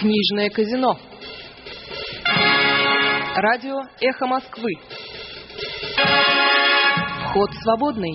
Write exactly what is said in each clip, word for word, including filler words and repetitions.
Книжное казино. Радио «Эхо Москвы». Вход свободный.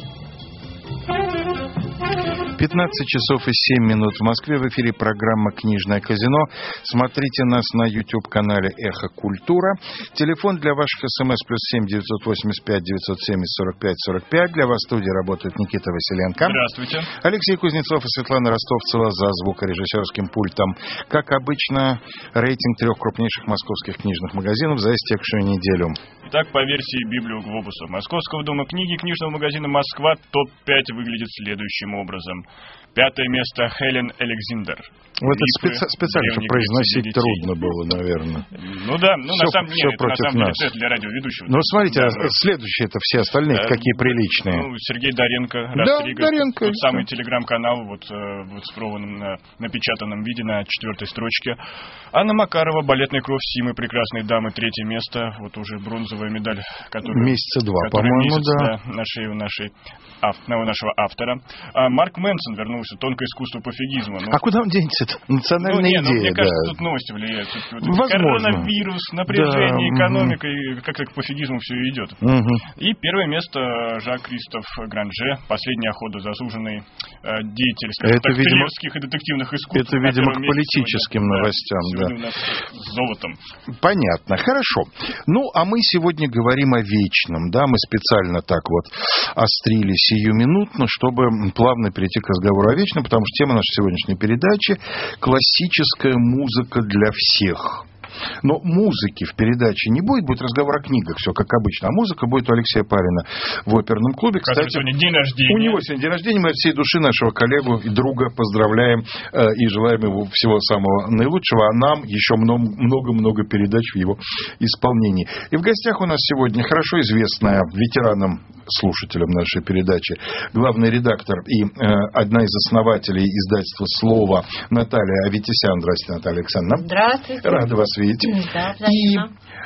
пятнадцать часов и семь минут в Москве. В эфире программа «Книжное казино». Смотрите нас на YouTube-канале «Эхо Культура». Телефон для ваших СМС плюс семь девятьсот восемьдесят пять девятьсот семьдесят сорок пять сорок пять. Для вас в студии работает Никита Василенко. Здравствуйте. Алексей Кузнецов и Светлана Ростовцева за звукорежиссерским пультом. Как обычно, рейтинг трех крупнейших московских книжных магазинов за истекшую неделю. Итак, по версии Библиоглобуса Московского дома книги книжного магазина «Москва» топ пять выглядит следующим образом. Пятое место Хелен Александр. Вот это специ- специально, чтобы произносить трудно было, наверное. Ну да, ну все, на самом деле, это, на самом деле это для радиоведущего. Ну смотрите, да, а да. следующие это все остальные, да, какие приличные. Ну, Сергей Доренко, да, Растрига, Доренко, тот самый телеграм-канал, вот в оцифрованном, на, напечатанном виде на четвертой строчке. Анна Макарова, «Балетная кровь Симы», «Прекрасные дамы», третье место, вот уже бронзовая медаль, которую... Месяца два, по-моему, месяц, да. да, на шее у нашей, ав, нашего автора. А Марк Мэнсон вернулся, «Тонкое искусство пофигизма». Ну, а куда он денется-то? Национальная ну, не, идея, ну, мне да. кажется, тут новости влияют. Тут, Возможно. Коронавирус, напряжение, да, экономика, угу. и как-то к пофигизму все идет. Угу. И первое место Жак-Кристоф Гранже, «Последняя охота», заслуженный э, деятель триллерских и детективных искусств. Это, видимо, к политическим сегодня, новостям. Да, да. сегодня у нас с золотом. Понятно, хорошо. Ну, а мы сегодня говорим о вечном, да, мы специально так вот острили сиюминутно, чтобы плавно перейти к разговору о вечном, потому что тема нашей сегодняшней передачи — классическая музыка для всех. Но музыки в передаче не будет, будет разговор о книгах, все как обычно. А музыка будет у Алексея Парина в оперном клубе. Кстати, сегодня день рождения. У него сегодня день рождения. Мы от всей души нашего коллегу и друга поздравляем э, и желаем ему всего самого наилучшего. А нам еще много-много передач в его исполнении. И в гостях у нас сегодня хорошо известная ветеранам, слушателям нашей передачи, главный редактор и э, одна из основателей издательства «Слово» Наталья Аветисян. Здравствуйте, Наталья Александровна. Здравствуйте. Рада вас видеть. Да, и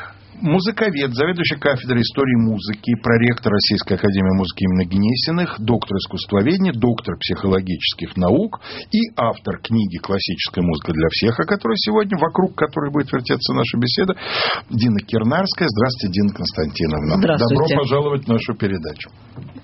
музыковед, заведующий кафедрой истории музыки, проректор Российской академии музыки имени Гнесиных, доктор искусствоведения, доктор психологических наук и автор книги «Классическая музыка для всех», о которой сегодня, вокруг которой будет вертеться наша беседа, Дина Кирнарская. Здравствуйте, Дина Константиновна. Здравствуйте. Добро пожаловать в нашу передачу.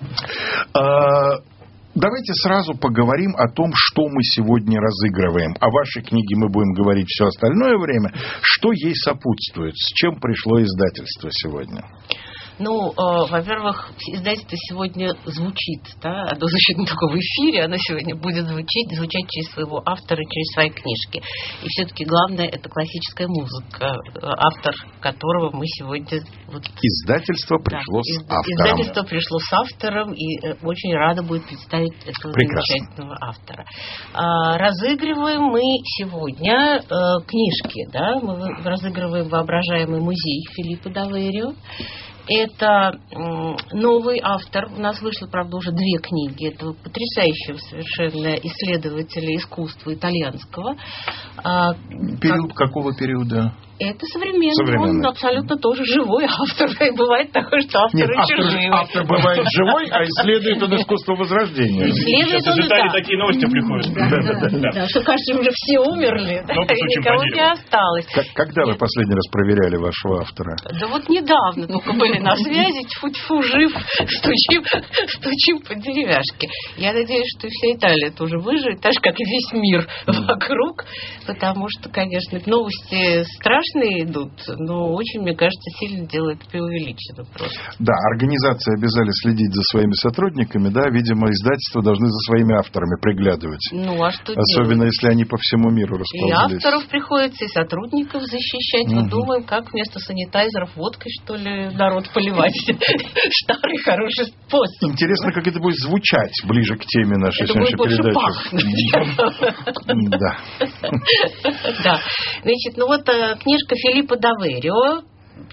Давайте сразу поговорим о том, что мы сегодня разыгрываем. О вашей книге мы будем говорить все остальное время. Что ей сопутствует? С чем пришло издательство сегодня? Ну, э, во-первых, издательство сегодня звучит, да, оно звучит не только в эфире, оно сегодня будет звучить, звучать через своего автора, через свои книжки. И все-таки главное — это классическая музыка, автор которого мы сегодня... Вот, издательство пришло да, с автором. Издательство пришло с автором, и очень рада будет представить этого Прекрасно. Замечательного автора. А, разыгрываем мы сегодня э, книжки, да, мы разыгрываем «Воображаемый музей» Филиппа Даверио. Это новый автор. У нас вышло, правда, уже две книги этого потрясающего совершенно исследователя искусства итальянского. Период как... какого периода? Это современный. современный. Он абсолютно тоже живой автор. И бывает такое, что авторы Нет, автор, чужие. Автор бывает живой, а исследует он искусство Возрождения. Исследует Сейчас он, из Италии да. такие новости приходят. Да, да, да, да, да. Что, кажется, уже все умерли, да, и никого не осталось. Как, когда Нет. вы последний раз проверяли вашего автора? Да вот недавно только были на связи, тьфу-тьфу, жив, стучим, стучим по деревяшке. Я надеюсь, что и вся Италия тоже выживет, так же, как и весь мир вокруг, потому что, конечно, новости страшные идут, но очень, мне кажется, сильно делает преувеличенно просто. Да, организации обязали следить за своими сотрудниками, да, видимо, издательства должны за своими авторами приглядывать. Ну, а что Особенно, делать? если они по всему миру расползлись. И авторов приходится, и сотрудников защищать. Угу. Мы думаем, как вместо санитайзеров водкой, что ли, народ поливать. Старый хороший способ. Интересно, как это будет звучать ближе к теме нашей сегодняшней передачи. Да. Да. Значит, ну вот книжка Филиппа Даверио.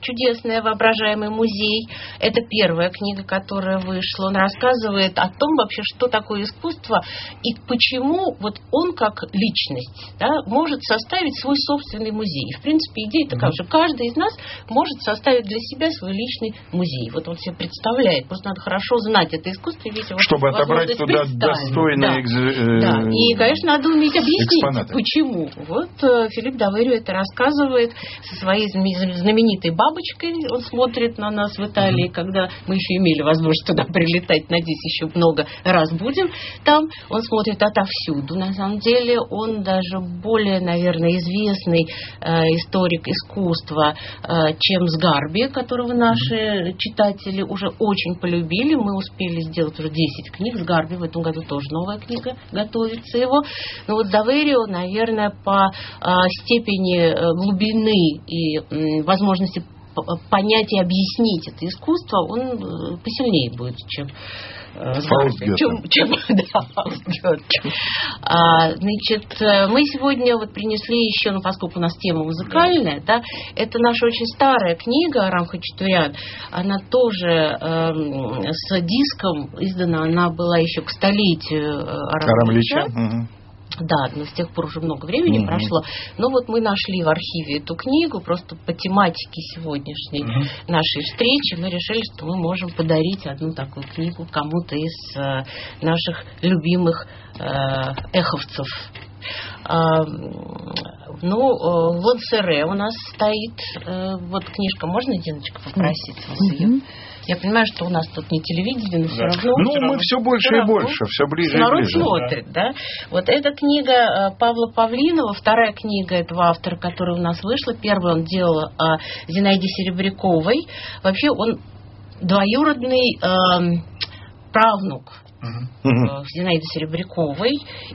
чудесная воображаемый музей. Это первая книга, которая вышла. Он рассказывает о том вообще, что такое искусство и почему вот он как личность, да, может составить свой собственный музей. В принципе, идея такая, mm-hmm. что каждый из нас может составить для себя свой личный музей. Вот он себе представляет. Просто надо хорошо знать это искусство и весь его чтобы отобрать туда достойные да. Экз... да. И, конечно, надо уметь объяснить, экспонаты. Почему. Вот Филипп Даверио это рассказывает со своей знаменитой бабочкой. Он смотрит на нас в Италии, mm-hmm. когда мы еще имели возможность туда прилетать. Надеюсь, еще много раз будем там. Он смотрит отовсюду. На самом деле, он даже более, наверное, известный э, историк искусства, э, чем Сгарби, которого наши mm-hmm. читатели уже очень полюбили. Мы успели сделать уже десять книг. Сгарби в этом году тоже новая книга готовится его. Но вот Даверио, наверное, по э, степени э, глубины и э, возможности понять и объяснить это искусство, он э, посильнее будет, чем Фаустгёте. Чем, чем, да, Фаустгёте. А, значит, мы сегодня вот принесли еще, ну, поскольку у нас тема музыкальная, да, это наша очень старая книга Арам Хачатурян. Она тоже э, с диском издана, она была еще к столетию Арам Ильича. Да, но с тех пор уже много времени mm-hmm. прошло. Но вот мы нашли в архиве эту книгу, просто по тематике сегодняшней mm-hmm. нашей встречи мы решили, что мы можем подарить одну такую книгу кому-то из э, наших любимых э, эховцев. А, ну, в Лансере у нас стоит э, вот книжка. Можно, Диночка, попросить mm-hmm. вас ее? Я понимаю, что у нас тут не телевидение, но да. все равно... Ну, все мы равно, все больше все и равно, больше, все ближе народ и ближе. Смотрит, да. да. Вот эта книга Павла Павлинова, вторая книга этого автора, которая у нас вышла. Первую он делал о Зинаиде Серебряковой. Вообще он двоюродный э, правнук Uh-huh. Зинаиды Серебряковой,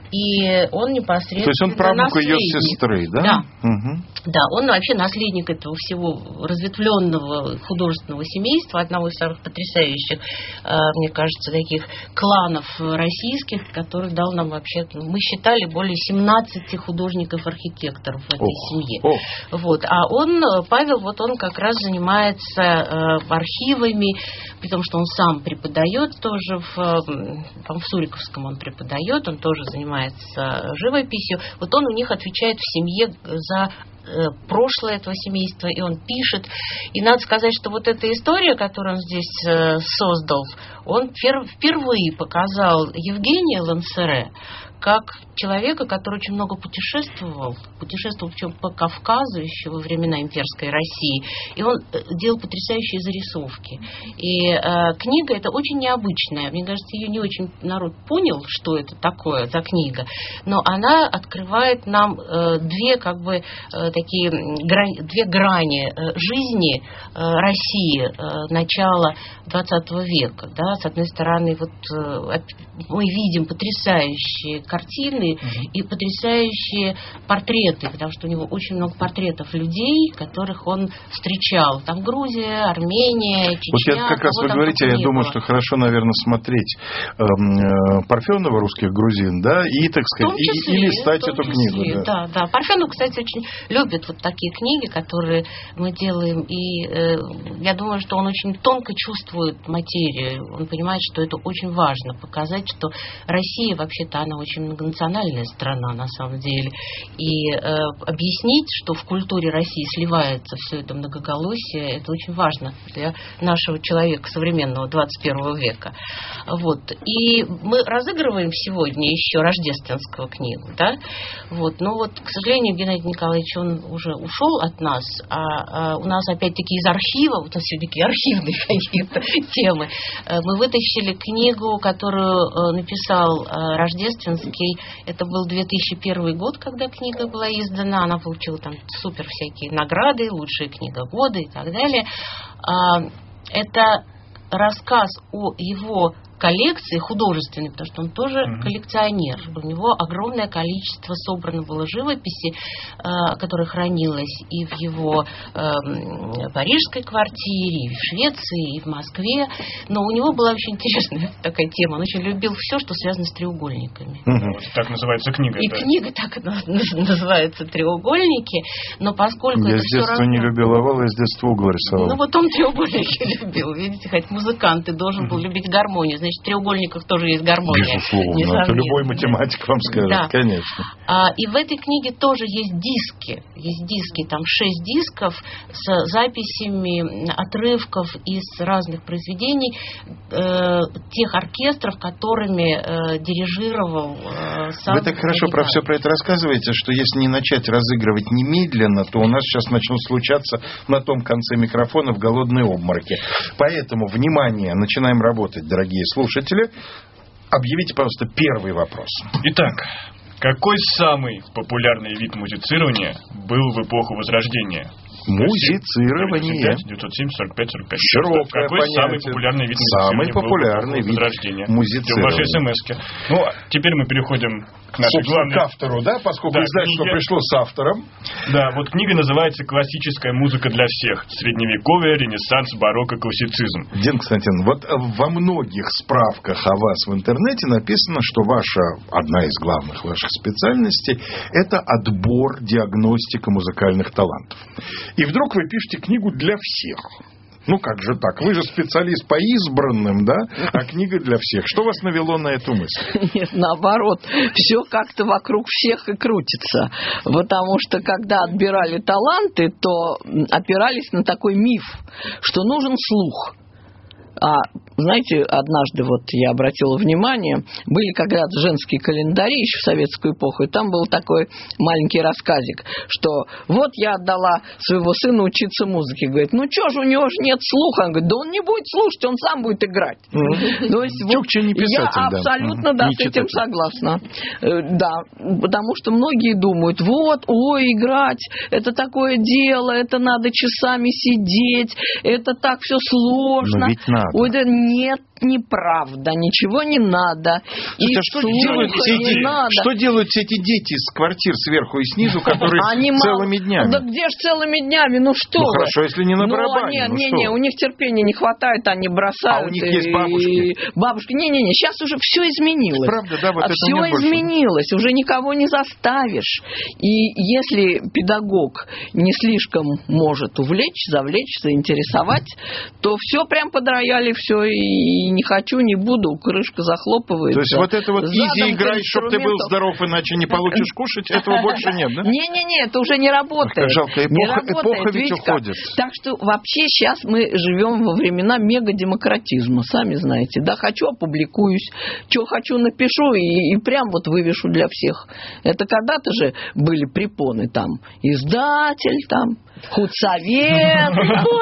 и он непосредственно... То есть он правнук ее сестры, да? Да. Uh-huh. Да, он вообще наследник этого всего разветвленного художественного семейства, одного из самых потрясающих, мне кажется, таких кланов российских, который дал нам вообще... Мы считали более семнадцати художников-архитекторов в этой oh. семье. Oh. Вот. А он, Павел, вот он как раз занимается архивами, при том, что он сам преподает тоже в... в Суриковском он преподает, он тоже занимается живописью. Вот он у них отвечает в семье за прошлое этого семейства, и он пишет. И надо сказать, что вот эта история, которую он здесь создал, он впервые показал Евгения Лансере как человека, который очень много путешествовал, путешествовал по Кавказу еще во времена имперской России, и он делал потрясающие зарисовки. И э, книга эта очень необычная. Мне кажется, ее не очень народ понял, что это такое за книга, но она открывает нам э, две, как бы, э, такие грани, две грани э, жизни э, России э, начала двадцатого века. Да? С одной стороны, вот, э, мы видим потрясающие картины mm-hmm. и потрясающие портреты, потому что у него очень много портретов людей, которых он встречал. Там Грузия, Армения, Чечня. Вот я как раз вы говорите, я думаю, что хорошо, наверное, смотреть э, Парфенова, русских грузин, да, и, так сказать, числе, и, и листать эту числе, книгу. Да. да, да. Парфенов, кстати, очень любит вот такие книги, которые мы делаем, и э, я думаю, что он очень тонко чувствует материю. Он понимает, что это очень важно, показать, что Россия, вообще-то, она очень многонациональная страна, на самом деле. И э, объяснить, что в культуре России сливается все это многоголосие, это очень важно для нашего человека современного двадцать первого века. Вот. И мы разыгрываем сегодня еще рождественскую книгу, да? Вот. Но вот, к сожалению, Геннадий Николаевич, он уже ушел от нас, а, а у нас опять-таки из архива, вот у нас сегодня такие архивные какие-то темы, мы вытащили книгу, которую написал Рождественский. Это был две тысячи первый год, когда книга была издана. Она получила там супер всякие награды, лучшая книга года и так далее. Это рассказ о его коллекции художественной, потому что он тоже mm-hmm. коллекционер. У него огромное количество собрано было живописи, которая хранилась и в его парижской квартире, и в Швеции, и в Москве. Но у него была очень интересная такая тема. Он очень любил все, что связано с треугольниками. Mm-hmm. Так называется книга. И да. книга так называется «Треугольники». Но поскольку я это с все детства равно... не любил овал, я с детства угол рисовал. Ну вот он треугольники любил. Видите, хоть музыкант, ты должен был любить гармонию. Значит, в треугольниках тоже есть гармония. Безусловно. Это любой математик вам скажет. Да. Конечно. А, и в этой книге тоже есть диски. Есть диски, там шесть дисков с записями отрывков из разных произведений э, тех оркестров, которыми э, дирижировал э, сам Вы так хорошо про все про это рассказываете, что если не начать разыгрывать немедленно, то у нас сейчас начнут случаться на том конце микрофона в голодные обмороки. Поэтому, внимание, начинаем работать, дорогие слушатели. Объявите, пожалуйста, первый вопрос. Итак, какой самый популярный вид музицирования был в эпоху Возрождения? Музицирование. девятьсот семь сорок пять сорок пять. Широкое Какой понятие. самый популярный вид Самый популярный вид музицирования. В вашей смс-ке. Ну, теперь мы переходим к нашей Собственно, главной... к автору, да? Поскольку да, издательство книга... пришло с автором. Да, вот книга называется «Классическая музыка для всех. Средневековье, ренессанс, барокко, классицизм». Дин Константин, вот во многих справках о вас в интернете написано, что ваша, одна из главных ваших специальностей, это отбор, диагностика музыкальных талантов. И вдруг вы пишете книгу для всех. Ну, как же так? Вы же специалист по избранным, да? А книга для всех. Что вас навело на эту мысль? Нет, наоборот. Все как-то вокруг всех и крутится. Потому что, когда отбирали таланты, то опирались на такой миф, что нужен слух. А, знаете, однажды вот я обратила внимание, были когда-то женские календари еще в советскую эпоху, и там был такой маленький рассказик, что вот я отдала своего сына учиться музыке. Говорит, ну что же, у него же нет слуха. Он говорит, да он не будет слушать, он сам будет играть. То есть вот я абсолютно да, с этим согласна. Да, потому что многие думают, вот, ой, играть, это такое дело, это надо часами сидеть, это так все сложно. Ой, да нет, неправда, ничего не надо. И а что, делают все эти, надо. Что делают все эти дети с квартир сверху и снизу, которые Они целыми мало... днями? Да где же целыми днями? Ну что Ну вы? хорошо, если не на барабане. Ну, ну, не, что? не, у них терпения не хватает, они бросают. А у них и... есть бабушки? Бабушки, не-не-не, сейчас уже все изменилось. Правда, да, вот а это все изменилось, больше... уже никого не заставишь. И если педагог не слишком может увлечь, завлечь, заинтересовать, то все прям под рояль, все, и не хочу, не буду, крышка захлопывается. То есть вот это вот иди играй, чтобы ты был здоров, иначе не получишь кушать, этого больше нет, да? Не-не-не, это уже не работает. Ах, жалко, эпоха, эпоха ведь уходит. Так что вообще сейчас мы живем во времена мегадемократизма, сами знаете. Да, хочу, опубликуюсь, что хочу, напишу и, и прям вот вывешу для всех. Это когда-то же были препоны там, издатель там, худсовет,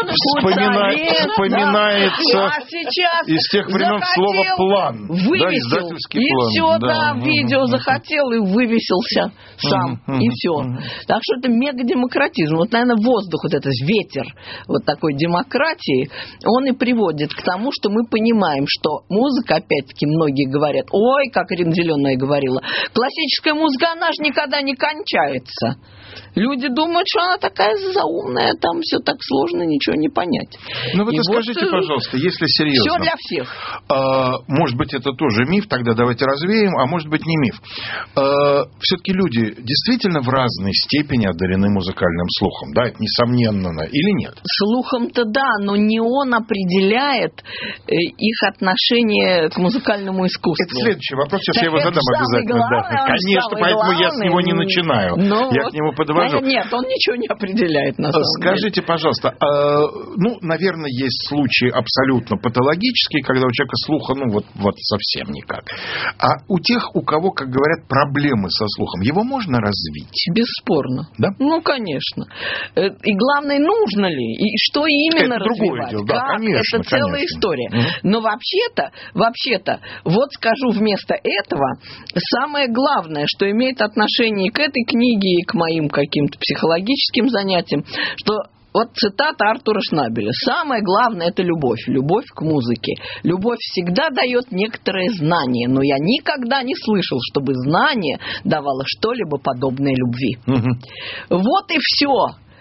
худсовет, вспоминается а сейчас из тех времен слово план, вывесил, да, и план. все, да, да, видео захотел и вывесился сам, и все. Так что это мегадемократизм. Вот, наверное, воздух, вот этот ветер вот такой демократии, он и приводит к тому, что мы понимаем, что музыка, опять-таки, многие говорят, ой, как Ирина Зеленая говорила, классическая музыка, она же никогда не кончается. Люди думают, что она такая заумная, там все так сложно, ничего не понять. Ну вот и скажите, вот, пожалуйста, если серьезно. Все для всех. А, может быть, это тоже миф, тогда давайте развеем, а может быть, не миф. А, все-таки люди действительно в разной степени одарены музыкальным слухом, да, это несомненно, или нет? Слухом-то да, но не он определяет их отношение к музыкальному искусству. Это следующий вопрос, сейчас так я его задам обязательно. Главный, да. Конечно, поэтому главный, я с него не начинаю. Ну, я вот, к нему подвожу. Нет, он ничего не определяет на самом Скажите, деле. пожалуйста, э, ну, наверное, есть случаи абсолютно патологические, когда у человека слуха, ну, вот, вот совсем никак. А у тех, у кого, как говорят, проблемы со слухом, его можно развить? Бесспорно. Да? Ну, конечно. И главное, нужно ли? И что именно это развивать? Дело. Да, как? конечно, это целая конечно. история. Угу. Но вообще-то, вообще-то, вот скажу вместо этого, самое главное, что имеет отношение к этой книге и к моим каким-то психологическим занятиям, что вот цитата Артура Шнабеля. «Самое главное – это любовь. Любовь к музыке. Любовь всегда дает некоторое знание, но я никогда не слышал, чтобы знание давало что-либо подобное любви». Угу. Вот и все.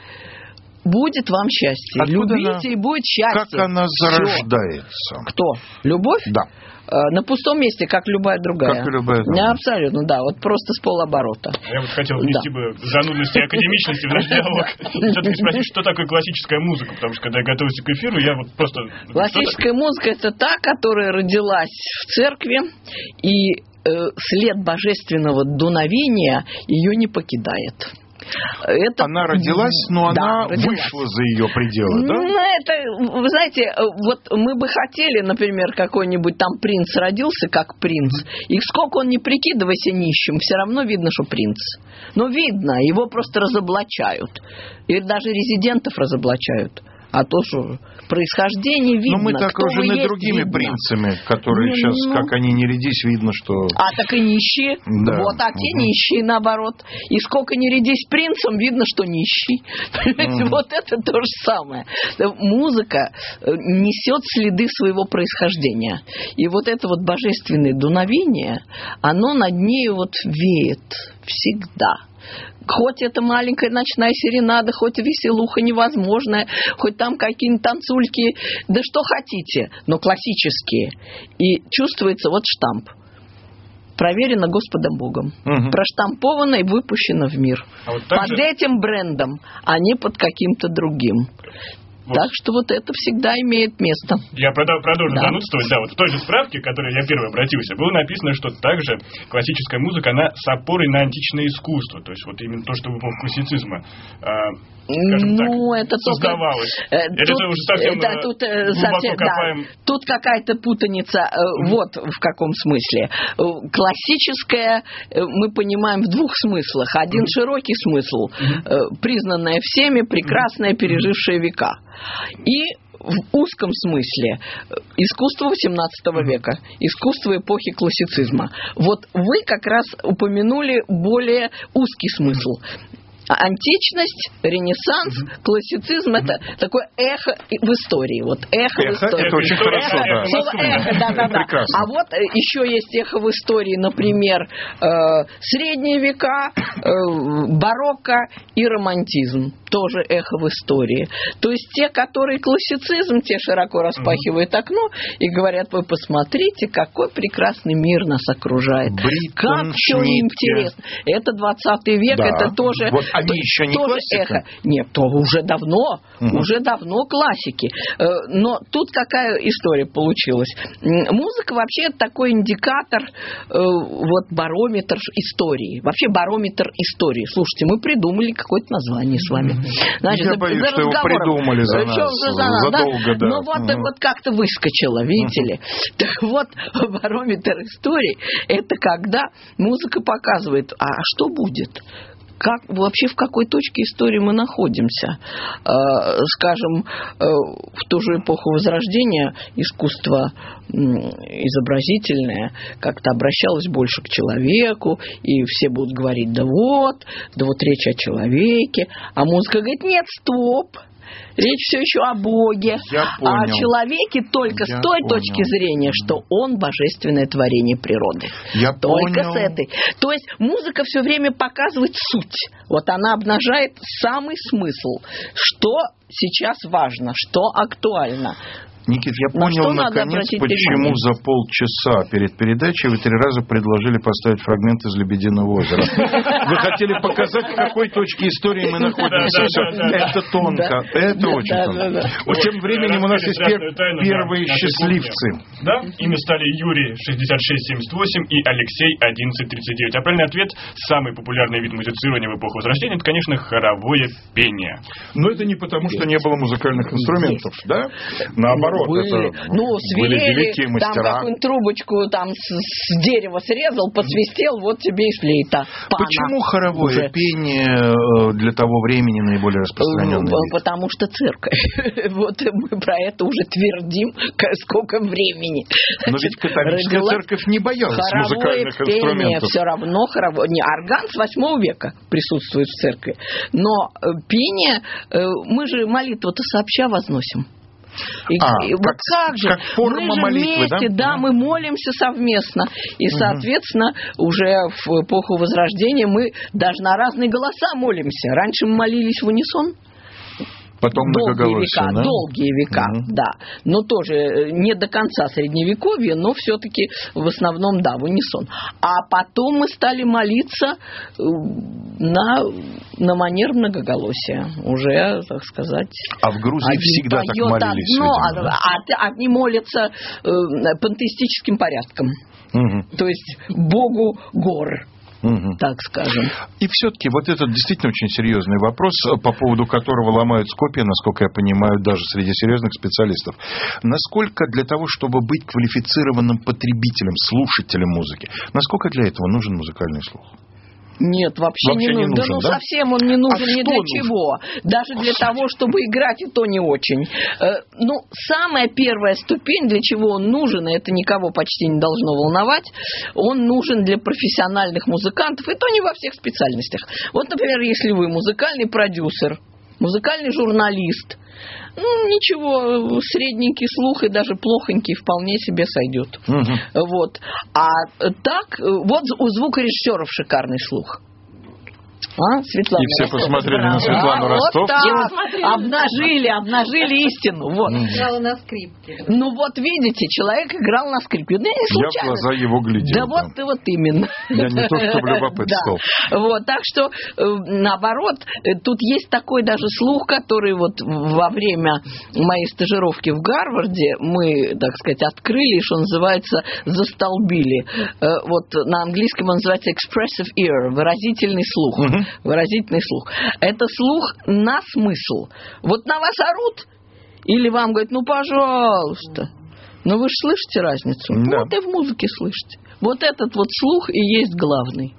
Будет вам счастье. Откуда Любите, она, и будет счастье. Как она зарождается? Всё. Кто? Любовь? Да. На пустом месте, как любая другая. Как и любая другая. Абсолютно, да. Вот просто с полоборота. Я вот хотел внести да. бы занудности и академичности в наш диалог. Все-таки спросить, что такое классическая музыка, потому что когда я готовился к эфиру, я вот просто... Классическая музыка – это та, которая родилась в церкви, и э, след божественного дуновения ее не покидает. Это... Она родилась, но да, она родилась. вышла за ее пределы, да? Ну, это, вы знаете, вот мы бы хотели, например, какой-нибудь там принц родился как принц, и сколько он не прикидывайся нищим, все равно видно, что принц. Но видно, его просто разоблачают. Или даже резидентов разоблачают. А то, что происхождение видно. Но мы так окружены другими видно. принцами, которые ну, сейчас, ну... как они не рядись, видно, что... А так и нищие. Да. Вот, а те угу. нищие, наоборот. И сколько не рядись принцем, видно, что нищий. Угу. Вот это то же самое. Музыка несет следы своего происхождения. И вот это вот божественное дуновение, оно над ней вот веет всегда. Хоть это маленькая ночная серенада, хоть веселуха невозможная, хоть там какие-нибудь танцульки, да что хотите, но классические. И чувствуется вот штамп. Проверено Господом Богом. Угу. Проштамповано и выпущено в мир. А вот под же... этим брендом, а не под каким-то другим. Вот. Так что вот это всегда имеет место. Я продолжу да. занудствовать. Да, вот в той же справке, к которой я первый обратился, было написано, что также классическая музыка, она с опорой на античное искусство. То есть вот именно то, что в эпоху классицизма, скажем ну, так, это создавалось. Только, это тут, уже совсем да, тут, совсем, копаем. Да, тут какая-то путаница. Mm-hmm. Вот в каком смысле. Классическая мы понимаем в двух смыслах. Один mm-hmm. широкий смысл. Mm-hmm. Признанная всеми, прекрасная, mm-hmm. пережившая века. И в узком смысле искусство восемнадцатого века, искусство эпохи классицизма. Вот вы как раз упомянули более узкий смысл. Античность, Ренессанс, mm-hmm. классицизм mm-hmm. это такое эхо в истории. Вот эхо, эхо в истории. Это очень эхо, хорошо, эхо, да. Слово эхо, да, да, да. А вот еще есть эхо в истории, например, э, средние века, э, барокко и романтизм. Тоже эхо в истории. То есть те, которые классицизм, те широко распахивают mm-hmm. окно и говорят: вы посмотрите, какой прекрасный мир нас окружает. Бриттон, как все Шнитке. Интересно. Это двадцатый век, да. это тоже... Вот они еще не тоже классика? Эхо. Нет, то уже давно, угу. уже давно классики. Но тут какая история получилась. Музыка вообще такой индикатор, вот барометр истории. Вообще барометр истории. Слушайте, мы придумали какое-то название с вами. Значит, я боюсь, что его придумали за нас, за нас задолго, да. Но вот, угу. вот как-то выскочило, видите угу. ли. Так вот, барометр истории – это когда музыка показывает, а что будет? Как, вообще в какой точке истории мы находимся? Э, скажем, э, в ту же эпоху Возрождения искусство э, изобразительное как-то обращалось больше к человеку, и все будут говорить: да вот, да вот речь о человеке, а музыка говорит: нет, стоп. Речь все еще о Боге, а о человеке только Я с той понял. точки зрения, что он божественное творение природы. Я только понял. с этой. То есть музыка все время показывает суть. Вот она обнажает самый смысл, что сейчас важно, что актуально. Никит, я понял, наконец, почему за полчаса перед передачей вы три раза предложили поставить фрагмент из «Лебединого озера». Вы хотели показать, в какой точке истории мы находимся. Это тонко, это очень тонко. Тем временем у нас есть первые счастливцы. Да, ими стали Юрий шестьдесят шесть семьдесят восемь и Алексей одиннадцать тридцать девять. А правильный ответ: самый популярный вид музицирования в эпоху Возрождения — это, конечно, хоровое пение. Но это не потому, что не было музыкальных инструментов, да? Наоборот. наоборот. Были. Это ну, были свирели, великие там мастера. какую-нибудь трубочку там с, с дерева срезал, посвистел, вот тебе и флейта. Пана. Почему хоровое Уже. пение для того времени наиболее распространенное? Потому что церковь. Вот мы про это уже твердим, сколько времени. Но ведь католическая церковь не боялась музыкальных инструментов. Все равно хоровое. Не, орган с восьмого века присутствует в церкви. Но пение, мы же молитву-то сообща возносим. И, а, и вот как, как же, как форма мы же молитвы, вместе, да? да, мы молимся совместно. И, угу. соответственно, уже в эпоху Возрождения мы даже на разные голоса молимся. Раньше мы молились в унисон. Потом долгие века, да? долгие века, угу. да. Но тоже не до конца Средневековья, но все-таки в основном, да, в унисон. А потом мы стали молиться на, на манер многоголосия. Уже, так сказать... А в Грузии всегда так молились. Одно, видимо, да? а, они молятся э, пантеистическим порядком. Угу. То есть Богу гор. Угу. Так скажем. И все-таки вот этот действительно очень серьезный вопрос, по поводу которого ломают копья, насколько я понимаю, даже среди серьезных специалистов. Насколько для того, чтобы быть квалифицированным потребителем, слушателем музыки, насколько для этого нужен музыкальный слух? Нет, вообще, вообще не, не нужен. нужен. Да ну да? совсем он не нужен а ни для нужен? чего. Даже для того, чтобы играть, и то не очень. Э, ну, самая первая ступень, для чего он нужен, и это никого почти не должно волновать, он нужен для профессиональных музыкантов, и то не во всех специальностях. Вот, например, если вы музыкальный продюсер, музыкальный журналист, ну, ничего, средненький слух и даже плохонький вполне себе сойдет. Угу. Вот. А так, вот у звукорежиссеров шикарный слух. А, Светлана и все Ростов. посмотрели на Светлану а, Ростов. Вот так, обнажили, обнажили истину. Вот. Играла на скрипке. Ну вот видите, человек играл на скрипке. Да, не случайно. Я в глаза его глядел. Да, да. вот, вот именно. Я не то, чтобы любопытствовал. Да. Вот, так что, наоборот, тут есть такой даже слух, который вот во время моей стажировки в Гарварде мы, так сказать, открыли, что называется, застолбили. Вот на английском он называется expressive ear, выразительный слух. Угу. Выразительный слух. Это слух на смысл. Вот на вас орут, или вам говорят, ну, пожалуйста. Но вы же слышите разницу? Да. Вот и в музыке слышите. Вот этот вот слух и есть главный.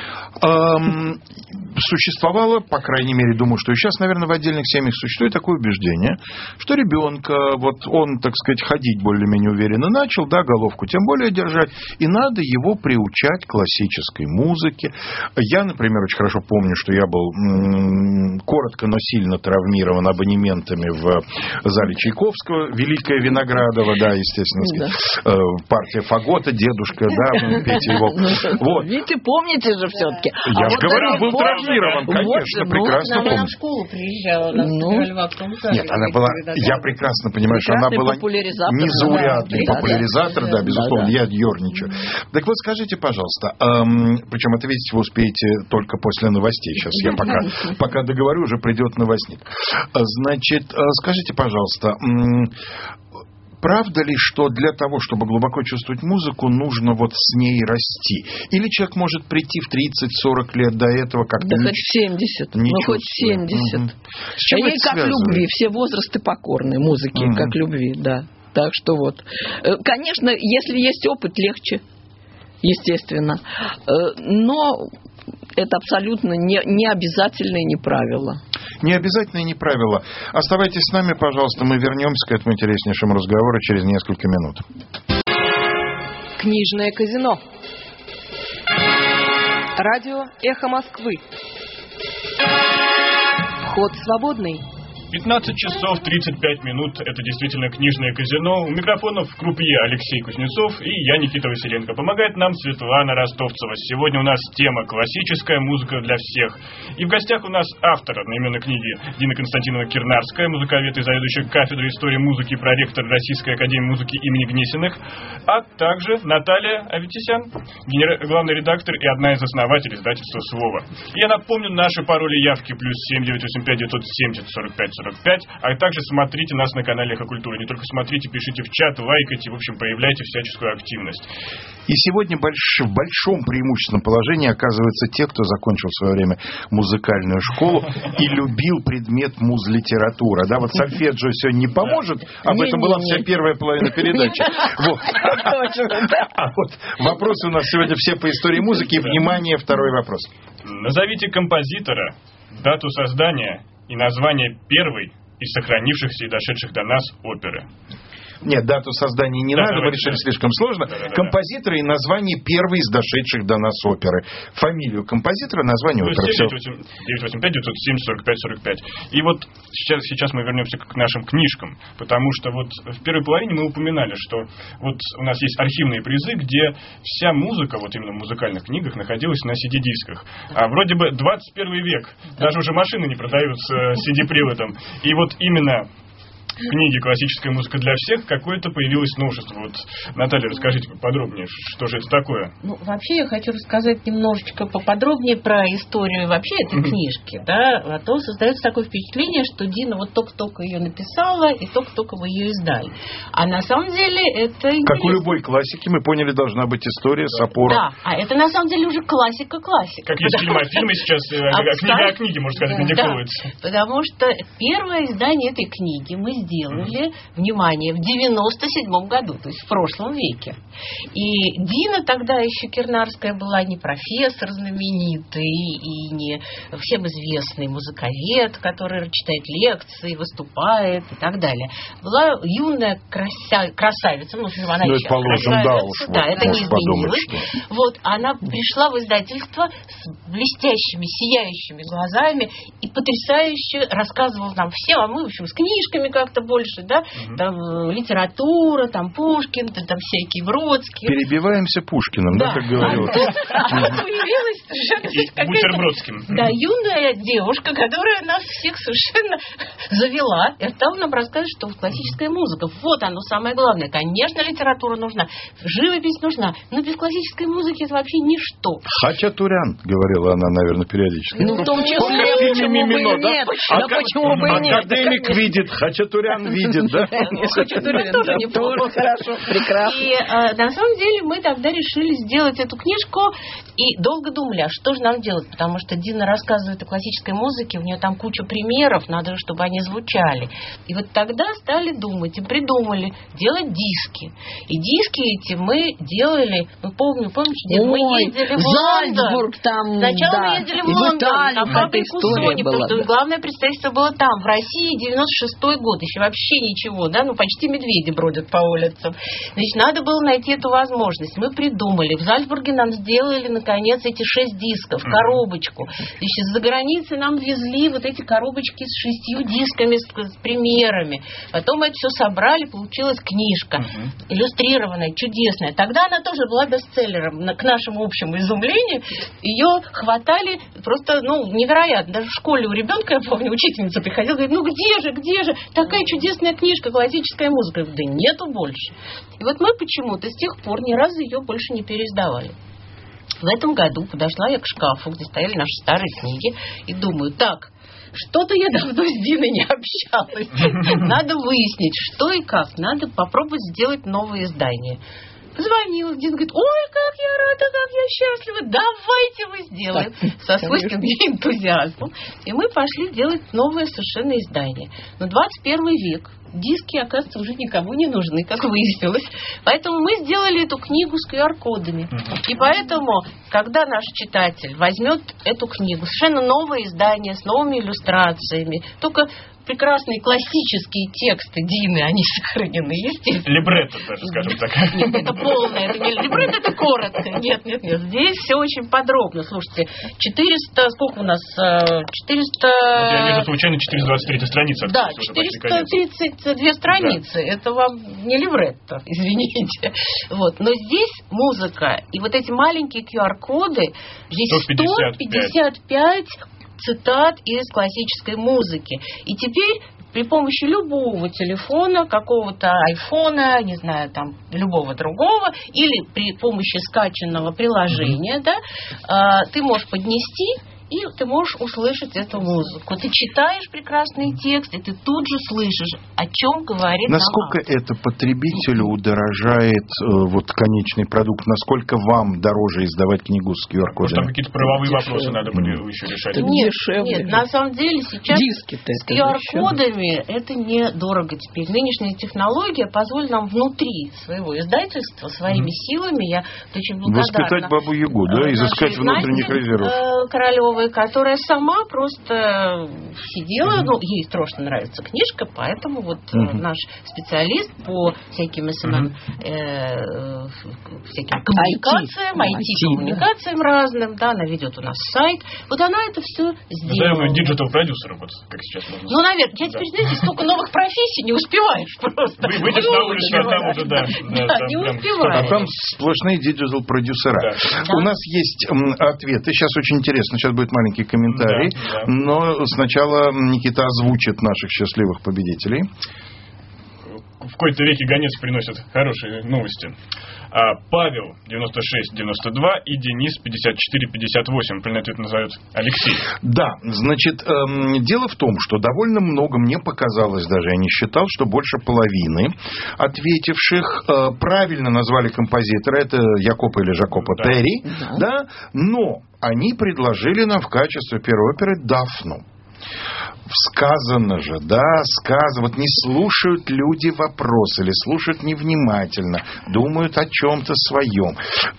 Эм, существовало, по крайней мере, думаю, что и сейчас, наверное, в отдельных семьях существует такое убеждение, что ребенка, вот он, так сказать, ходить более-менее уверенно начал, да, головку тем более держать, и надо его приучать к классической музыке. Я, например, очень хорошо помню, что я был м- коротко, но сильно травмирован абонементами в зале Чайковского, Великая Виноградова, да, естественно, да. Э, партия Фагота, дедушка, да, пейте его. Вот. Видите, помните же все-таки. Я а же вот говорю, был травмирован, конечно, вот, прекрасно ну, помню. Она в школу приезжала, она ну, в актовом зале. Нет, она была, я прекрасно понимаю, что она была незаурядный да, популяризатор, да, да, безусловно, да, да. Я ерничаю. Так вот, скажите, пожалуйста, эм, причем это, видите, вы успеете только после новостей. Сейчас я пока, пока договорю, уже придет новостник. Значит, скажите, пожалуйста, правда ли, что для того, чтобы глубоко чувствовать музыку, нужно вот с ней расти? Или человек может прийти в тридцать-сорок лет до этого как-то... Да хоть семьдесят, ну хоть семьдесят. Угу. С чем это как связано? Любви, все возрасты покорны музыке, угу. как любви, да. Так что вот. Конечно, если есть опыт, легче, естественно. Но это абсолютно не, не обязательное не правило. Не обязательно и не правило. Оставайтесь с нами, пожалуйста. Мы вернемся к этому интереснейшему разговору через несколько минут. Книжное казино. Радио «Эхо Москвы». Вход свободный. пятнадцать часов тридцать пять минут. Это действительно книжное казино. У микрофонов крупье Алексей Кузнецов и я, Никита Василенко. Помогает нам Светлана Ростовцева. Сегодня у нас тема «Классическая музыка для всех». И в гостях у нас автор одноименной книги Дина Константиновна Кирнарская, музыковед и заведующая кафедрой истории музыки, проректор Российской академии музыки имени Гнесиных, а также Наталья Аветисян, генер... главный редактор и одна из основателей издательства «Слово». Я напомню, наши пароли явки плюс семь девятьсот восемьдесят пять девятьсот семьдесят сорок пять сорок пять, а также смотрите нас на канале Эхо Культуры. Не только смотрите, пишите в чат, лайкайте, в общем, проявляйте всяческую активность. И сегодня больш... в большом преимущественном положении оказываются те, кто закончил в свое время музыкальную школу и любил предмет муз-литература. Да, вот сольфеджио сегодня не поможет, об этом была вся первая половина передачи. А вот вопросы у нас сегодня все по истории музыки. Внимание, второй вопрос. Назовите композитора, дату создания и название первой из сохранившихся и дошедших до нас оперы. Нет, дату создания не да, надо, мы решили, слишком сложно. Да, да, композитор и название первой из дошедших до нас оперы. Фамилию композитора, название оперы. девять восемь пять девять семь сорок пять сорок пять. И вот сейчас, сейчас мы вернемся к нашим книжкам, потому что вот в первой половине мы упоминали, что вот у нас есть архивные призы, где вся музыка, вот именно в музыкальных книгах, находилась на си ди-дисках. А вроде бы двадцать первый век, даже уже машины не продают с си ди-приводом. И вот именно книги «Классическая музыка для всех» какое-то появилось новшество. Вот, Наталья, расскажите поподробнее, что же это такое? Ну, вообще я хочу рассказать немножечко поподробнее про историю вообще этой книжки, да, а то создается такое впечатление, что Дина вот только-только ее написала и только-только вы ее издали. А на самом деле это интересно. Как у любой классики, мы поняли, должна быть история с опорой. Да, а это на самом деле уже классика-классика. Как есть фильмы, а фильмы сейчас, книга о книге, можно сказать, надиктовывается. Да, потому что первое издание этой книги мы сделали сделали, внимание, в девяносто седьмом году, то есть в прошлом веке. И Дина тогда еще Кирнарская была не профессор знаменитый и не всем известный музыковед, который читает лекции, выступает и так далее. Была юная крася... красавица, ну, она ну, еще положим, красавица. Да, уж, да, вот, это не изменилось. Подумать, вот, она пришла в издательство с блестящими, сияющими глазами и потрясающе рассказывала нам всем, а мы, в общем, с книжками как-то больше, да, угу. Там литература, там Пушкин, там всякие Бродские. Перебиваемся Пушкиным, да, да как говорил. А тут появилась Бутербродским. Да, юная девушка, которая нас всех совершенно завела и стала нам рассказывать, что классическая музыка, вот оно самое главное. Конечно, литература нужна, живопись нужна, но без классической музыки это вообще ничто. Хачатурян, говорила она, наверное, периодически. Ну, в том числе, почему бы и нет. А почему бы и нет? Академик видит, Хачатурян видит, да? Хачатурян тоже неплохо. Хорошо, прекрасно. И на самом деле мы тогда решили сделать эту книжку и долго думали, а что же нам делать, потому что Дина рассказывает о классической музыке, у нее там куча примеров, надо, чтобы они звучали. И вот тогда стали думать и придумали делать диски. И диски эти мы делали, мы помню, помнишь, Дин, мы ездили в Зальцбург там, Сначала да, мы ездили в Лондон, на фабрику Sony, потому что главное представительство было там, в России, девяносто шестой год, еще вообще ничего, да, ну почти медведи бродят по улицам. Значит, надо было найти эту возможность. Мы придумали. В Зальцбурге нам сделали, наконец, эти шесть дисков, коробочку. Значит, за границей нам везли вот эти коробочки с шестью дисками, с, с примерами. Потом мы это все собрали, получилась книжка, uh-huh. иллюстрированная, чудесная. Тогда она тоже была бестселлером, к нашему общему изумлению. Ее хватали просто, ну, невероятно. Даже в школе у ребенка, я помню, учительница приходила, говорит, ну где же, где же такая чудесная книжка, классическая музыка. Я говорю, да нету больше. И вот мы почему-то с тех пор ни разу ее больше не переиздавали. В этом году подошла я к шкафу, где стояли наши старые книги, и думаю, так, что-то я давно с Диной не общалась. Надо выяснить, что и как. Надо попробовать сделать новое издание. Позвонила, Дина говорит, ой, как я рада, как я счастлива, давайте мы сделаем. Со свойственным энтузиазмом. И мы пошли делать новое совершенно издание. Но двадцать первый век. Диски, оказывается, уже никому не нужны, как выяснилось. Поэтому мы сделали эту книгу с ку ар кодами. И поэтому, когда наш читатель возьмет эту книгу, совершенно новое издание с новыми иллюстрациями, только прекрасные классические тексты Дины, они сохранены, естественно. Либретто даже, скажем так. Нет, это полное, это не либретто, это коротко. Нет, нет, нет, здесь все очень подробно. Слушайте, четыреста, сколько у нас? четыреста... Вот я вижу случайно четыреста двадцать третья страница. Да, четыреста тридцать две страницы. Да. Это вам не либретто, извините. Вот. Но здесь музыка и вот эти маленькие ку ар коды, здесь сто пятьдесят пять цитат из классической музыки. И теперь при помощи любого телефона, какого-то айфона, не знаю, там, любого другого, или при помощи скачанного приложения, mm-hmm. да, ты можешь поднести и ты можешь услышать эту музыку. Ты читаешь прекрасный текст, и ты тут же слышишь, о чем говорит нам Насколько автор. это потребителю удорожает э, вот конечный продукт? Насколько вам дороже издавать книгу с ку ар Может, там кодами? какие-то правовые Дешевле. вопросы надо было еще решать? Это Нет, дешевле. нет, на самом деле сейчас Диски-то с это ку ар кодами это недорого теперь. Нынешняя технология позволит нам внутри своего издательства, своими mm-hmm. силами, я очень благодарна. Воспитать Бабу-Ягу, да, изыскать внутренних Насте, резервов. Э, Королевой, которая сама просто сидела, mm-hmm. ну, ей страшно нравится книжка, поэтому вот mm-hmm. наш специалист по всяким эс эм эм, mm-hmm. э, всяким коммуникациям, ай ти-коммуникациям разным, да, она ведет у нас сайт, вот она это все сделала. Да, диджитал-продюсер, вот, как сейчас можно сказать. Ну, наверное, я теперь, знаете, столько новых профессий не успеваешь просто. Вы выйдешь на улицу, а там уже, да. Да, не успеваешь. А там сплошные диджитал-продюсера. Да. У нас есть м, ответы. Сейчас очень интересно. Сейчас будет маленький комментарий. Да, да. Но сначала Никита озвучит наших счастливых победителей. В какой-то веке гонец приносит хорошие новости. А Павел девяносто шесть девяносто два и Денис пятьдесят четыре пятьдесят восемь. Правильный ответ назовет Алексей. Да, значит, эм, дело в том, что довольно много, мне показалось, даже я не считал, что больше половины ответивших э, правильно назвали композитора. Это Якопа или Жакопа Да. Терри. Да. Да, но они предложили нам в качестве первой оперы Дафну. Сказано же, да, сказано. Вот не слушают люди вопрос или слушают невнимательно, думают о чем-то своем.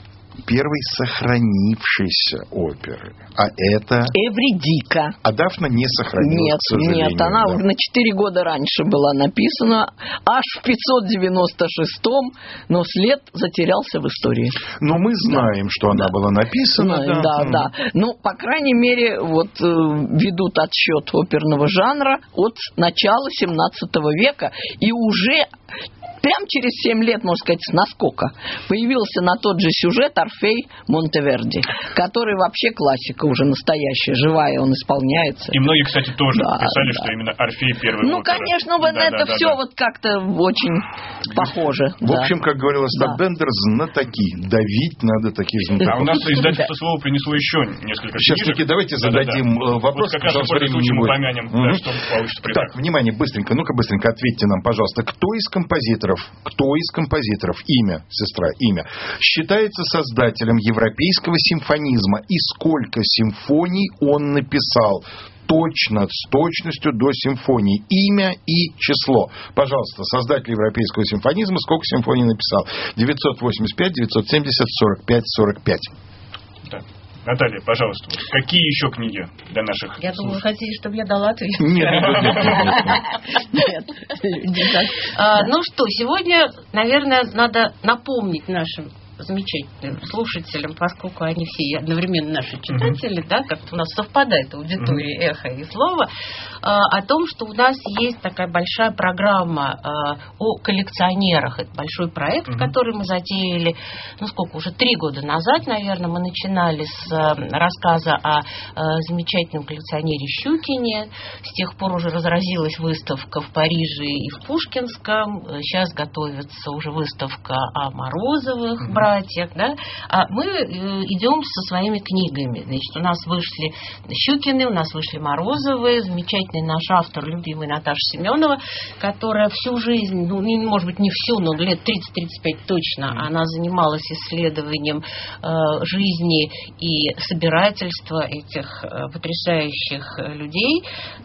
Первой сохранившейся оперы. А это... Эвридика. А Дафна не сохранилась, Нет, к сожалению. нет, она да. на четыре года раньше была написана, аж в пятьсот девяносто шестом, но след затерялся в истории. Но мы знаем, что она Да. была написана. Знаем, да, М. да. Ну, по крайней мере, вот э, ведут отсчет оперного жанра от начала семнадцатого века, и уже прям через семь лет, можно сказать, с наскока, появился на тот же сюжет Орфей Монтеверди, который вообще классика уже настоящая, живая, он исполняется. И многие, кстати, тоже Да, писали, да. что именно Орфей первый. Ну, опера. конечно, вот Да, это да, все да, вот как-то очень похоже. В да. общем, как говорил Остап Да. Бендер, знатоки. Давить надо таких да. А знатоков. у нас издательство «Слово» принесло еще несколько Сейчас книжек. таки давайте Да, да, да. зададим э, вопрос, Вот как раз потому что пользуясь времени не случаем будет. упомянем, Мгм. да, что получится при Так, внимание, быстренько, ну-ка быстренько ответьте нам, пожалуйста, кто из композиторов, кто из композиторов, имя, сестра, имя, считается создателем европейского симфонизма и сколько симфоний он написал? Точно, с точностью до симфонии. Имя и число. Пожалуйста, создатель европейского симфонизма, сколько симфоний написал? девятьсот восемьдесят пять, девятьсот семьдесят, сорок пять, сорок пять. Да. Наталья, пожалуйста, вот какие еще книги для наших Я думаю, вы хотели, чтобы я дала ответ. Нет, нет, нет, нет, нет. Нет. А, ну что, сегодня, наверное, надо напомнить нашим замечательным слушателям, поскольку они все одновременно наши читатели, mm-hmm. да, как-то у нас совпадает аудитория mm-hmm. эхо и слова, а, о том, что у нас есть такая большая программа а, о коллекционерах. Это большой проект, mm-hmm. который мы затеяли, ну сколько, уже три года назад, наверное, мы начинали с а, рассказа о а, замечательном коллекционере Щукине. С тех пор уже разразилась выставка в Париже и в Пушкинском. Сейчас готовится уже выставка о Морозовых mm-hmm. братьях. Да? А мы э, идем со своими книгами. Значит, у нас вышли Щукины, у нас вышли Морозовы, замечательный наш автор, любимый Наташа Семенова, которая всю жизнь, ну, не, может быть, не всю, но лет тридцать-тридцать пять точно, она занималась исследованием э, жизни и собирательства этих э, потрясающих людей.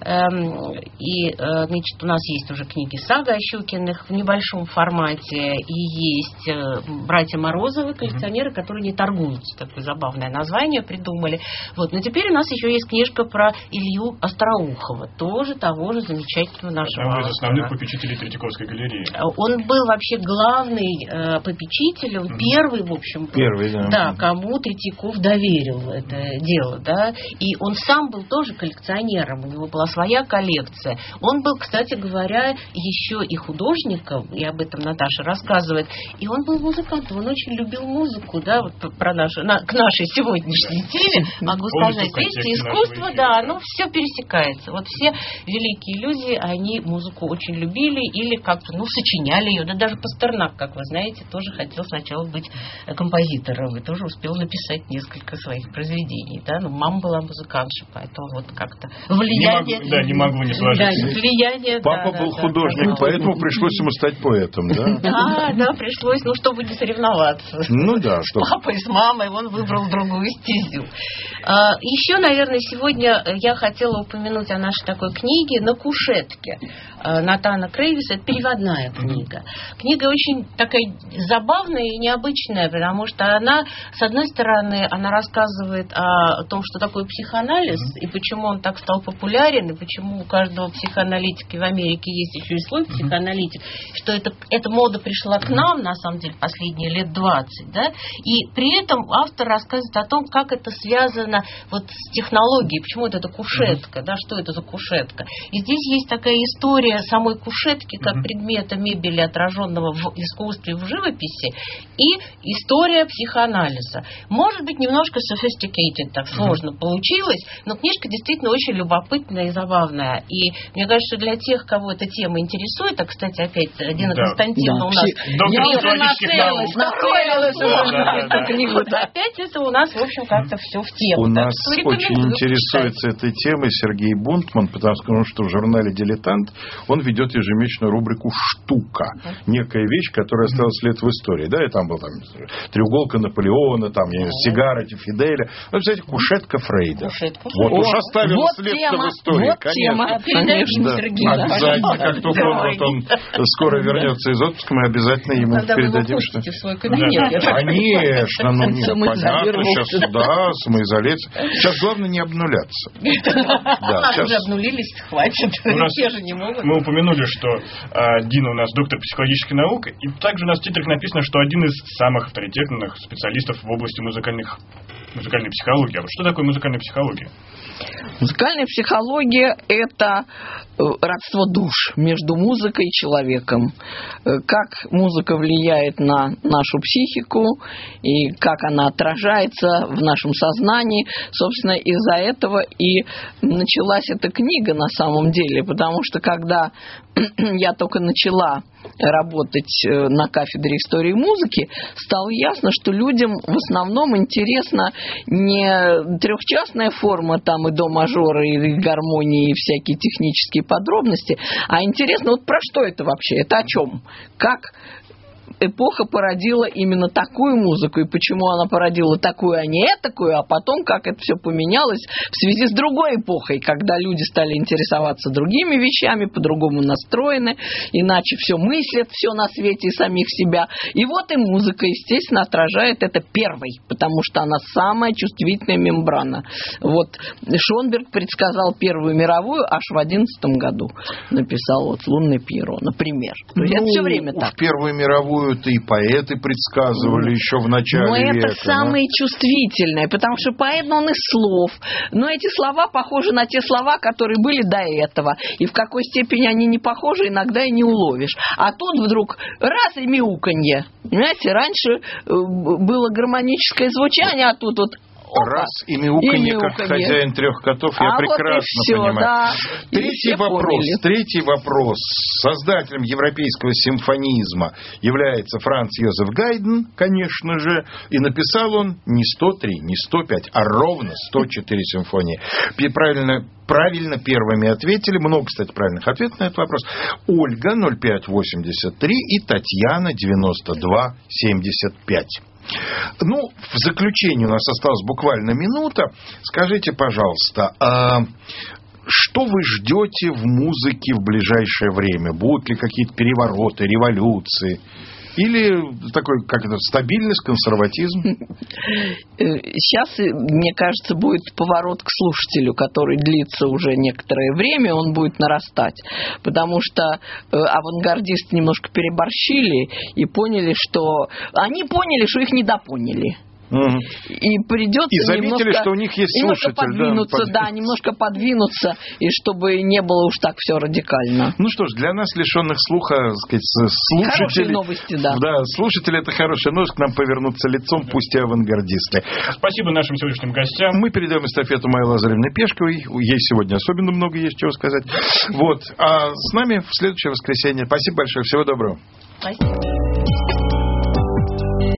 Эм, и, э, значит, у нас есть уже книги сага о Щукиных в небольшом формате, и есть э, братья Морозовы, коллекционеры, которые не торгуются. Такое забавное название придумали. Вот. Но теперь у нас еще есть книжка про Илью Остроухова, тоже того же замечательного нашего Одного из основных автора. попечителей Третьяковской галереи. Он был вообще главный э, попечитель, он mm-hmm. первый, в общем, Первый, да. да, кому Третьяков доверил это дело, да, и он сам был тоже коллекционером, у него была своя коллекция. Он был, кстати говоря, еще и художником, и об этом Наташа рассказывает, и он был музыкантом, он очень любил музыку, да, вот про нашу, на, к нашей сегодняшней теме, могу сказать, видите, искусство, да, оно все пересекается. Вот все великие люди, они музыку очень любили или как-то, ну, сочиняли ее, да даже Пастернак, как вы знаете, тоже хотел сначала быть композитором и тоже успел написать несколько своих произведений, да, ну, мама была музыкантша, поэтому вот как-то влияние... Не могу, да, не могу не сложиться. Да, влияние, Папа да, был да, художник, да, поэтому да. пришлось ему стать поэтом, да? Да, да, пришлось, ну, чтобы не соревноваться. Ну да, с что... папой, с мамой, он выбрал другую стезю. Еще, наверное, сегодня я хотела упомянуть о нашей такой книге «На кушетке» Натана Крейвиса. Это переводная книга. Книга очень такая забавная и необычная, потому что она, с одной стороны, она рассказывает о том, что такое психоанализ, и почему он так стал популярен, и почему у каждого психоаналитика в Америке есть еще и свой психоаналитик, что это, эта мода пришла к нам, на самом деле, последние лет двадцать, да, и при этом автор рассказывает о том, как это связано вот с технологией, почему вот эта кушетка, да, что это за кушетка. И здесь есть такая история самой кушетки, как предмета мебели, отраженного в искусстве, в живописи, и история психоанализа. Может быть, немножко sophisticated, так сложно mm-hmm. получилось, но книжка действительно очень любопытная и забавная. И мне кажется, что для тех, кого эта тема интересует, а, кстати, опять, Дина да. Константиновна да. у нас... Я уже нацелилась, нацелилась на эту книгу. Опять это у нас, в общем, как-то все в тему. У нас очень интересуется этой темой Сергей Бунтман, потому что в журнале «Дилетант» он ведет ежемесячную рубрику «Штука». Некая вещь, которая оставила след в истории. Да, и там был там, треуголка Наполеона, там, я не знаю, сигара Фиделя. Ну, кстати, кушетка Фрейда. Кушетка вот Фрейда. уж оставил вот след тема, в истории. Вот конечно. Тема. Конечно, да. Сергей. Обязательно, как только он, вот он скоро вернется из отпуска, мы обязательно ему когда передадим, вы что... в свой кабинет. Да. Конечно, ну нет, понятно, сейчас, да, самоизоляция. Сейчас главное не обнуляться. Да, сейчас... уже обнулились, хватит. Все же не могут. Мы упомянули, что э, Дина у нас доктор психологических наук, и также у нас в титрах написано, что один из самых авторитетных специалистов в области музыкальных, музыкальной психологии. А вот что такое музыкальная психология? Музыкальная психология – это родство душ между музыкой и человеком. Как музыка влияет на нашу психику и как она отражается в нашем сознании. Собственно, из-за этого и началась эта книга на самом деле, потому что когда я только начала работать на кафедре истории музыки, стало ясно, что людям в основном интересна не трехчастная форма там и до мажора, и гармонии, и всякие технические подробности, а интересно, вот про что это вообще? Это о чем? Как эпоха породила именно такую музыку, и почему она породила такую, а не этакую, а потом как это все поменялось в связи с другой эпохой, когда люди стали интересоваться другими вещами, по-другому настроены, иначе все мыслят, все на свете и самих себя. И вот и музыка, естественно, отражает это первой, потому что она самая чувствительная мембрана. Вот Шонберг предсказал Первую мировую аж в одиннадцатом году. Написал вот «Лунное Пьеро», например. Ну, это все время так. В Первую мировую это и поэты предсказывали mm. еще в начале Но века. это самые да? чувствительные, потому что поэт, он из слов. Но эти слова похожи на те слова, которые были до этого. И в какой степени они не похожи, иногда и не уловишь. А тут вдруг раз и мяуканье. Понимаете, раньше было гармоническое звучание, а тут вот раз и мяуканье, как хозяин трех котов, я а прекрасно вот все, понимаю. Да. Третий вопрос, третий вопрос. Создателем европейского симфонизма является Франц Йозеф Гайден, конечно же, и написал он не сто три, не сто пять, а ровно сто четыре симфонии. И правильно, правильно первыми ответили, много, кстати, правильных ответов на этот вопрос, Ольга ноль пять восемьдесят три и Татьяна девяносто два семьдесят пять. Ну, в заключение у нас осталась буквально минута. Скажите, пожалуйста, а что вы ждете в музыке в ближайшее время? Будут ли какие-то перевороты, революции? Или такой, как это, стабильность, консерватизм? Сейчас, мне кажется, будет поворот к слушателю, который длится уже некоторое время, он будет нарастать. Потому что авангардисты немножко переборщили и поняли, что... Они поняли, что их недопоняли. Угу. И придется и заметили, немножко, что у них есть немножко слушатель, подвинуться, да, да, немножко подвинуться, и чтобы не было уж так все радикально. Ну что ж, для нас, лишенных слуха, так сказать, слушатели... Хорошие новости, да. Да, слушатели — это хорошая новость, к нам повернуться лицом, пусть и авангардисты. Спасибо нашим сегодняшним гостям. Мы передаем эстафету Майе Лазаревне Пешковой. Ей сегодня особенно много есть чего сказать. Вот. А с нами в следующее воскресенье. Спасибо большое. Всего доброго. Спасибо.